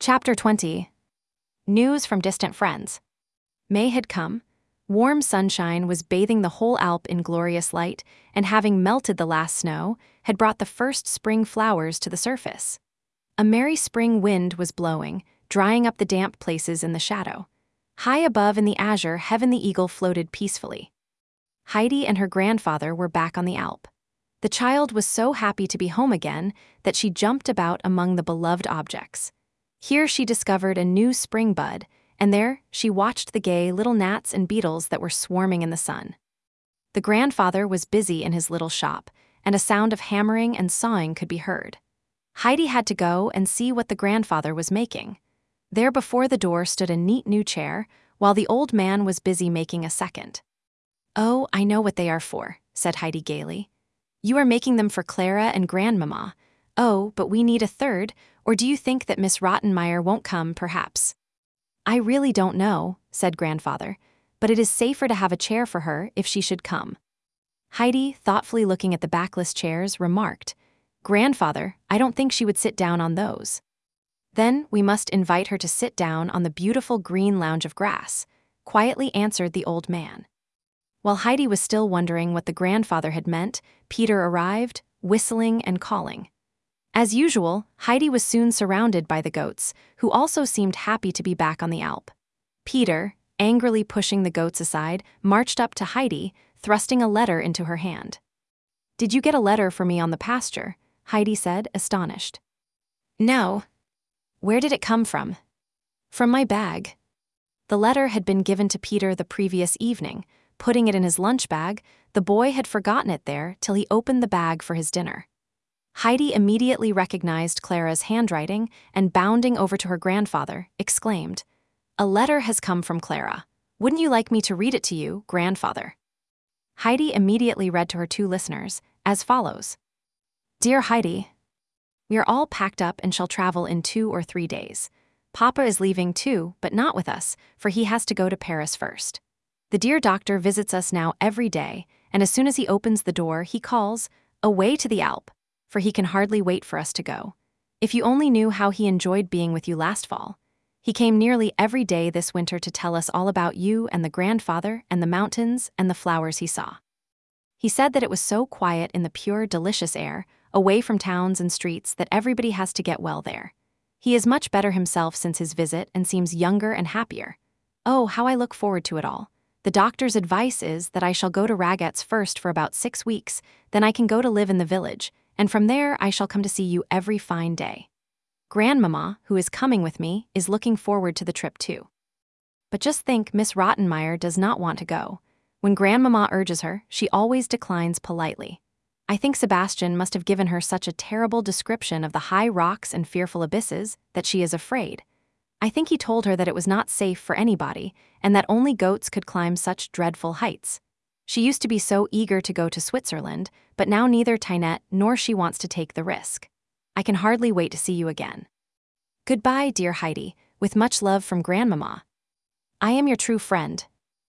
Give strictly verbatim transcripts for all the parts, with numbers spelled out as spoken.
Chapter twenty. News from distant friends. May had come. Warm sunshine was bathing the whole Alp in glorious light, and having melted the last snow, had brought the first spring flowers to the surface. A merry spring wind was blowing, drying up the damp places in the shadow. High above in the azure heaven the eagle floated peacefully. Heidi and her grandfather were back on the Alp. The child was so happy to be home again that she jumped about among the beloved objects. Here she discovered a new spring bud, and there she watched the gay little gnats and beetles that were swarming in the sun. The grandfather was busy in his little shop, and a sound of hammering and sawing could be heard. Heidi had to go and see what the grandfather was making. There before the door stood a neat new chair, while the old man was busy making a second. "Oh, I know what they are for," said Heidi gaily. "You are making them for Clara and Grandmama. Oh, but we need a third, or do you think that Miss Rottenmeier won't come, perhaps?" "I really don't know," said Grandfather, "but it is safer to have a chair for her if she should come." Heidi, thoughtfully looking at the backless chairs, remarked, "Grandfather, I don't think she would sit down on those." "Then we must invite her to sit down on the beautiful green lounge of grass," quietly answered the old man. While Heidi was still wondering what the grandfather had meant, Peter arrived, whistling and calling. As usual, Heidi was soon surrounded by the goats, who also seemed happy to be back on the Alp. Peter, angrily pushing the goats aside, marched up to Heidi, thrusting a letter into her hand. "Did you get a letter for me on the pasture?" Heidi said, astonished. "No." "Where did it come from?" "From my bag." The letter had been given to Peter the previous evening. Putting it in his lunch bag, the boy had forgotten it there till he opened the bag for his dinner. Heidi immediately recognized Clara's handwriting and, bounding over to her grandfather, exclaimed, "A letter has come from Clara. Wouldn't you like me to read it to you, Grandfather?" Heidi immediately read to her two listeners, as follows. "Dear Heidi, we are all packed up and shall travel in two or three days. Papa is leaving too, but not with us, for he has to go to Paris first. The dear doctor visits us now every day, and as soon as he opens the door, he calls, 'Away to the Alp,' for he can hardly wait for us to go. If you only knew how he enjoyed being with you last fall. He came nearly every day this winter to tell us all about you and the grandfather and the mountains and the flowers he saw. He said that it was so quiet in the pure, delicious air, away from towns and streets, that everybody has to get well there. He is much better himself since his visit and seems younger and happier. Oh, how I look forward to it all. The doctor's advice is that I shall go to Ragetz first for about six weeks, then I can go to live in the village, and from there I shall come to see you every fine day. Grandmama, who is coming with me, is looking forward to the trip too. But just think, Miss Rottenmeier does not want to go. When Grandmama urges her, she always declines politely. I think Sebastian must have given her such a terrible description of the high rocks and fearful abysses that she is afraid. I think he told her that it was not safe for anybody, and that only goats could climb such dreadful heights. She used to be so eager to go to Switzerland, but now neither Tinette nor she wants to take the risk. I can hardly wait to see you again. Goodbye, dear Heidi, with much love from Grandmama. I am your true friend,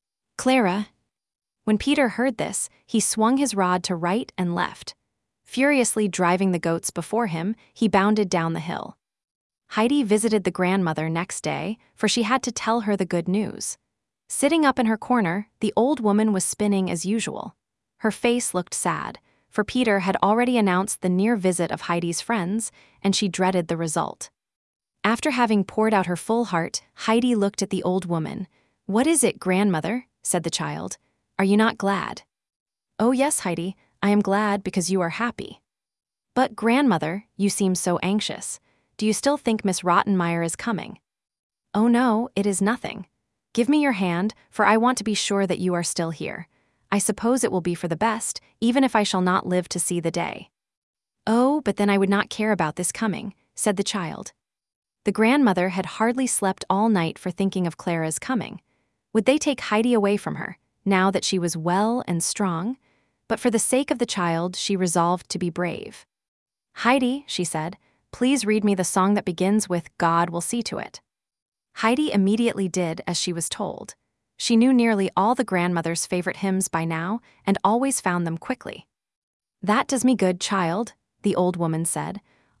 Clara." When Peter heard this, he swung his rod to right and left. Furiously driving the goats before him, he bounded down the hill. Heidi visited the grandmother next day, for she had to tell her the good news. Sitting up in her corner, the old woman was spinning as usual. Her face looked sad, for Peter had already announced the near visit of Heidi's friends, and she dreaded the result. After having poured out her full heart, Heidi looked at the old woman. "What is it, grandmother?" said the child. "Are you not glad?" "Oh yes, Heidi, I am glad because you are happy." "But grandmother, you seem so anxious. Do you still think Miss Rottenmeier is coming?" "Oh no, it is nothing. Give me your hand, for I want to be sure that you are still here. I suppose it will be for the best, even if I shall not live to see the day." "Oh, but then I would not care about this coming," said the child. The grandmother had hardly slept all night for thinking of Clara's coming. Would they take Heidi away from her, now that she was well and strong? But for the sake of the child, she resolved to be brave. "Heidi," she said, "please read me the song that begins with 'God will see to it.'" Heidi immediately did as she was told. She knew nearly all the grandmother's favorite hymns by now and always found them quickly. "That does me good, child," the old woman said.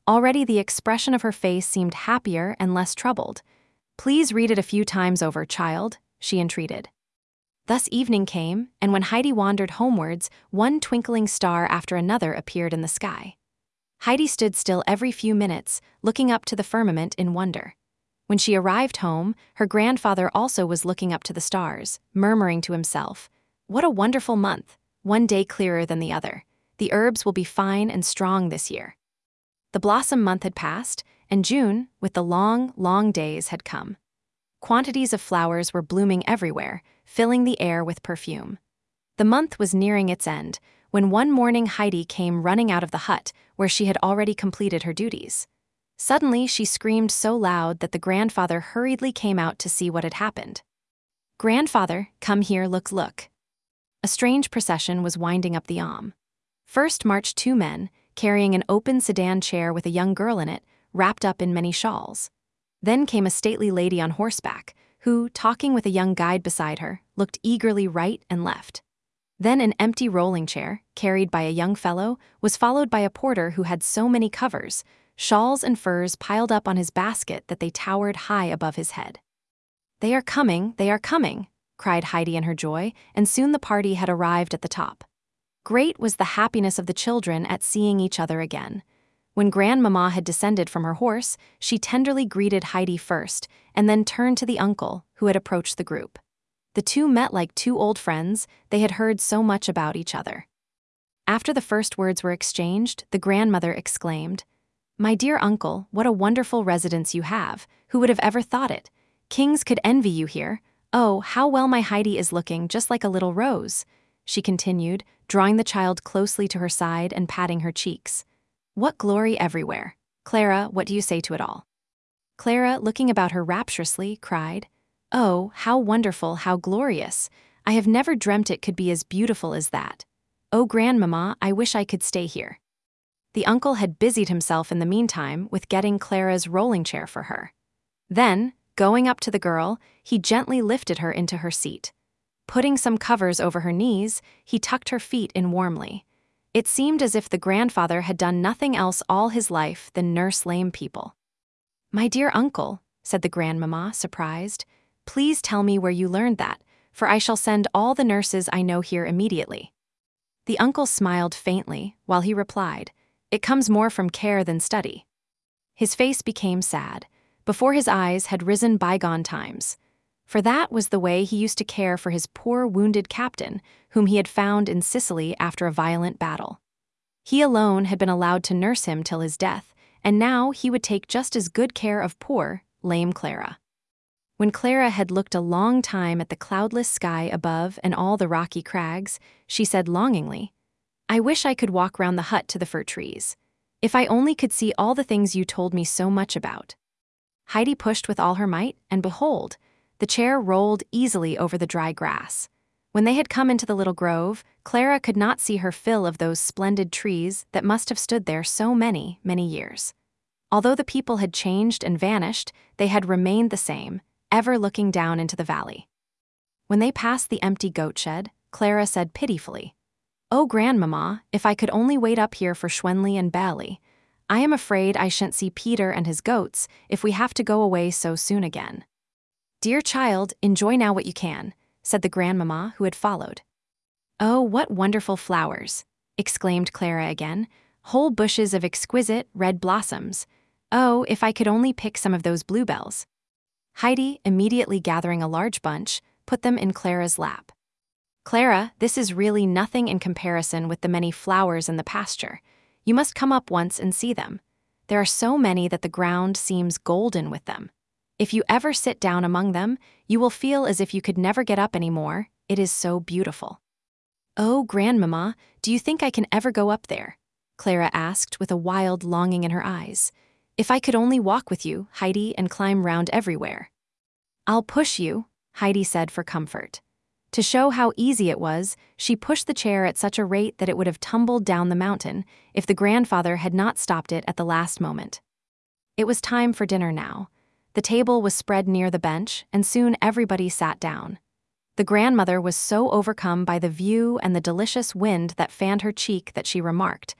Already the expression of her face seemed happier and less troubled. "Please read it a few times over, child," she entreated. Thus evening came, and when Heidi wandered homewards, one twinkling star after another appeared in the sky. Heidi stood still every few minutes, looking up to the firmament in wonder. When she arrived home, her grandfather also was looking up to the stars, murmuring to himself, "What a wonderful month, one day clearer than the other. The herbs will be fine and strong this year." The blossom month had passed, and June, with the long, long days, had come. Quantities of flowers were blooming everywhere, filling the air with perfume. The month was nearing its end, when one morning Heidi came running out of the hut, where she had already completed her duties. Suddenly she screamed so loud that the grandfather hurriedly came out to see what had happened. "Grandfather, come here, look, look." A strange procession was winding up the Alm. First marched two men, carrying an open sedan chair with a young girl in it, wrapped up in many shawls. Then came a stately lady on horseback, who, talking with a young guide beside her, looked eagerly right and left. Then an empty rolling chair, carried by a young fellow, was followed by a porter who had so many covers, shawls and furs piled up on his basket that they towered high above his head. "They are coming, they are coming," cried Heidi in her joy, and soon the party had arrived at the top. Great was the happiness of the children at seeing each other again. When Grandmama had descended from her horse, she tenderly greeted Heidi first, and then turned to the uncle, who had approached the group. The two met like two old friends. They had heard so much about each other. After the first words were exchanged, the grandmother exclaimed, "My dear uncle, what a wonderful residence you have. Who would have ever thought it? Kings could envy you here. Oh, how well my Heidi is looking, just like a little rose," she continued, drawing the child closely to her side and patting her cheeks. "What glory everywhere. Clara, what do you say to it all?" Clara, looking about her rapturously, cried, "Oh, how wonderful, how glorious! I have never dreamt it could be as beautiful as that. Oh, Grandmama, I wish I could stay here." The uncle had busied himself in the meantime with getting Clara's rolling chair for her. Then, going up to the girl, he gently lifted her into her seat. Putting some covers over her knees, he tucked her feet in warmly. It seemed as if the grandfather had done nothing else all his life than nurse lame people. "My dear uncle," said the grandmamma, surprised, "please tell me where you learned that, for I shall send all the nurses I know here immediately." The uncle smiled faintly, while he replied, "It comes more from care than study." His face became sad. Before his eyes had risen bygone times. For that was the way he used to care for his poor wounded captain, whom he had found in Sicily after a violent battle. He alone had been allowed to nurse him till his death, and now he would take just as good care of poor, lame Clara. When Clara had looked a long time at the cloudless sky above and all the rocky crags, she said longingly, "I wish I could walk round the hut to the fir trees. If I only could see all the things you told me so much about." Heidi pushed with all her might, and behold, the chair rolled easily over the dry grass. When they had come into the little grove, Clara could not see her fill of those splendid trees that must have stood there so many, many years. Although the people had changed and vanished, they had remained the same, ever looking down into the valley. When they passed the empty goat shed, Clara said pitifully, "Oh, Grandmama, if I could only wait up here for Schwenli and Bally. I am afraid I shan't see Peter and his goats if we have to go away so soon again." "Dear child, enjoy now what you can," said the grandmamma who had followed. "Oh, what wonderful flowers!" exclaimed Clara again. "Whole bushes of exquisite red blossoms. Oh, if I could only pick some of those bluebells." Heidi, immediately gathering a large bunch, put them in Clara's lap. "Clara, this is really nothing in comparison with the many flowers in the pasture. You must come up once and see them. There are so many that the ground seems golden with them. If you ever sit down among them, you will feel as if you could never get up any more. It is so beautiful." "Oh, Grandmamma, do you think I can ever go up there?" Clara asked with a wild longing in her eyes. "If I could only walk with you, Heidi, and climb round everywhere." "I'll push you," Heidi said for comfort. To show how easy it was, she pushed the chair at such a rate that it would have tumbled down the mountain if the grandfather had not stopped it at the last moment. It was time for dinner now. The table was spread near the bench, and soon everybody sat down. The grandmother was so overcome by the view and the delicious wind that fanned her cheek that she remarked,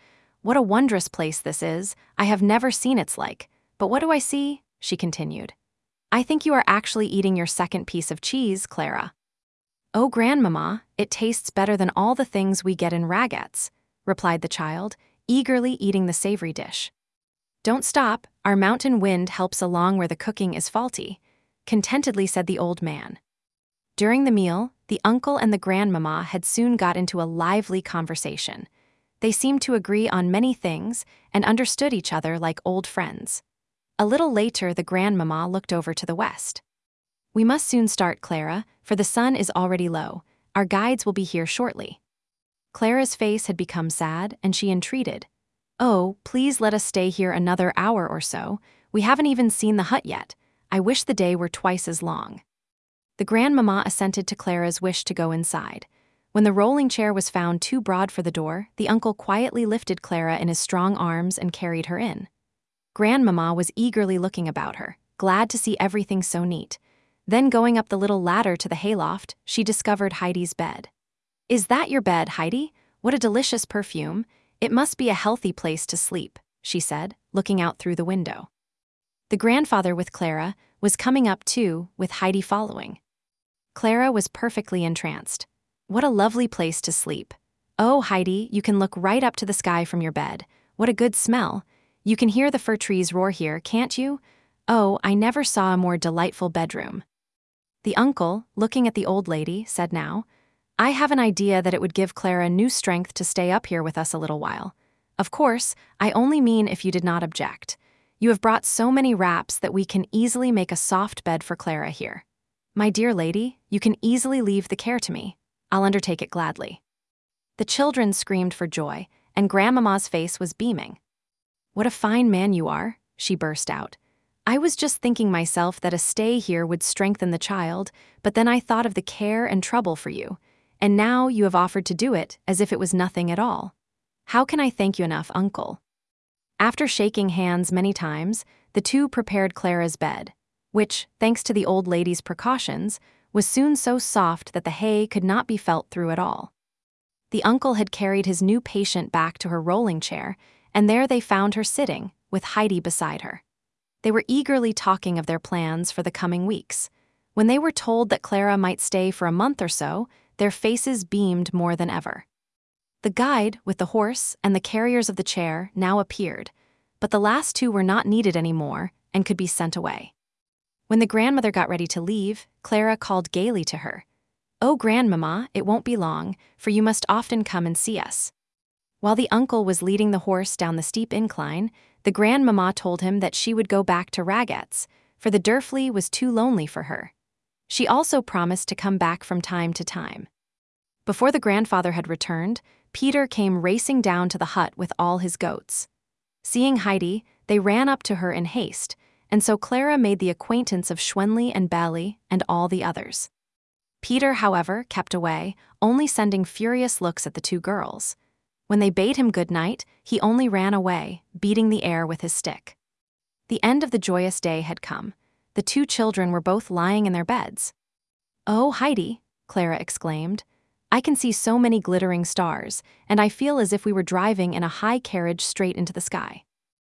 What a wondrous place this is. I have never seen its like. But what do I see? She continued. I think you are actually eating your second piece of cheese, Clara. Oh, Grandmama, it tastes better than all the things we get in Ragetz, replied the child, eagerly eating the savory dish. Don't stop, our mountain wind helps along where the cooking is faulty, contentedly said the old man. During the meal, the uncle and the grandmama had soon got into a lively conversation. They seemed to agree on many things and understood each other like old friends. A little later, the grandmama looked over to the west. We must soon start, Clara, for the sun is already low. Our guides will be here shortly. Clara's face had become sad, and she entreated, Oh, please let us stay here another hour or so. We haven't even seen the hut yet. I wish the day were twice as long. The grandmama assented to Clara's wish to go inside. When the rolling chair was found too broad for the door, the uncle quietly lifted Clara in his strong arms and carried her in. Grandmama was eagerly looking about her, glad to see everything so neat. Then going up the little ladder to the hayloft, she discovered Heidi's bed. Is that your bed, Heidi? What a delicious perfume. It must be a healthy place to sleep, she said, looking out through the window. The grandfather with Clara was coming up too, with Heidi following. Clara was perfectly entranced. What a lovely place to sleep. Oh, Heidi, you can look right up to the sky from your bed. What a good smell. You can hear the fir trees roar here, can't you? Oh, I never saw a more delightful bedroom. The uncle, looking at the old lady, said now, I have an idea that it would give Clara new strength to stay up here with us a little while. Of course, I only mean if you did not object. You have brought so many wraps that we can easily make a soft bed for Clara here. My dear lady, you can easily leave the care to me. I'll undertake it gladly. The children screamed for joy, and Grandmama's face was beaming. What a fine man you are, she burst out. I was just thinking myself that a stay here would strengthen the child, but then I thought of the care and trouble for you, and now you have offered to do it as if it was nothing at all. How can I thank you enough, uncle? After shaking hands many times, the two prepared Clara's bed, which, thanks to the old lady's precautions, was soon so soft that the hay could not be felt through at all. The uncle had carried his new patient back to her rolling chair, and there they found her sitting, with Heidi beside her. They were eagerly talking of their plans for the coming weeks. When they were told that Clara might stay for a month or so, their faces beamed more than ever. The guide, with the horse, and the carriers of the chair now appeared, but the last two were not needed anymore and could be sent away. When the grandmother got ready to leave, Clara called gaily to her, Oh, Grandmama, it won't be long, for you must often come and see us. While the uncle was leading the horse down the steep incline, the grandmama told him that she would go back to Ragetz, for the Dörfli was too lonely for her. She also promised to come back from time to time. Before the grandfather had returned, Peter came racing down to the hut with all his goats. Seeing Heidi, they ran up to her in haste, and so Clara made the acquaintance of Schwenli and Belly and all the others. Peter, however, kept away, only sending furious looks at the two girls. When they bade him good night, he only ran away, beating the air with his stick. The end of the joyous day had come. The two children were both lying in their beds. Oh, Heidi, Clara exclaimed, I can see so many glittering stars, and I feel as if we were driving in a high carriage straight into the sky.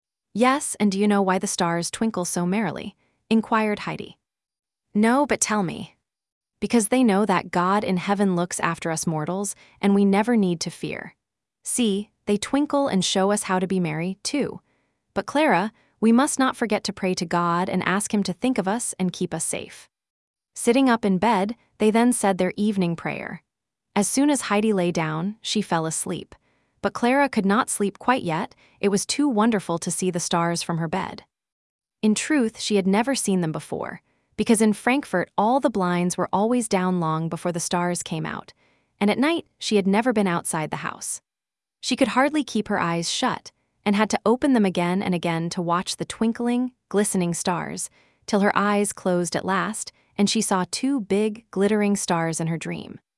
Yes, and do you know why the stars twinkle so merrily? Inquired Heidi. No, but tell me. Because they know that God in heaven looks after us mortals, and we never need to fear. See, they twinkle and show us how to be merry, too. But Clara, we must not forget to pray to God and ask Him to think of us and keep us safe. Sitting up in bed, they then said their evening prayer. As soon as Heidi lay down, she fell asleep. But Clara could not sleep quite yet. It was too wonderful to see the stars from her bed. In truth, she had never seen them before, because in Frankfurt all the blinds were always down long before the stars came out, and at night she had never been outside the house. She could hardly keep her eyes shut, and had to open them again and again to watch the twinkling, glistening stars, till her eyes closed at last, and she saw two big, glittering stars in her dream.